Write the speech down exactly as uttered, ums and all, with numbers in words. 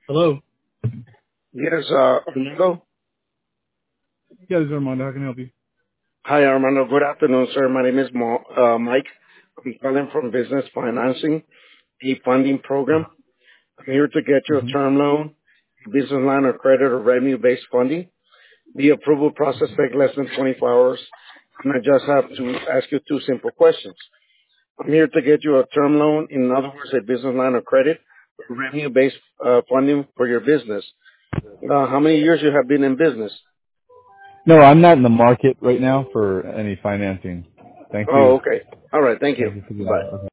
Hello. Yes, uh, Armando. Yeah, this is Armando. How can I help you? Hi, Armando. Good afternoon, sir. My name is Mo, uh, Mike. I'm calling from Business Financing, a funding program. I'm here to get you a hmm term loan, business line of credit, or revenue-based funding. The approval process takes less than twenty-four hours, and I just have to ask you two simple questions. I'm here to get you a term loan, in other words, a business line of credit, or revenue-based uh, funding for your business. Uh, how many years you have been in business? No, I'm not in the market right now for any financing. Thank you. Oh, okay. All right. Thank you. Thank you for the Bye. offer.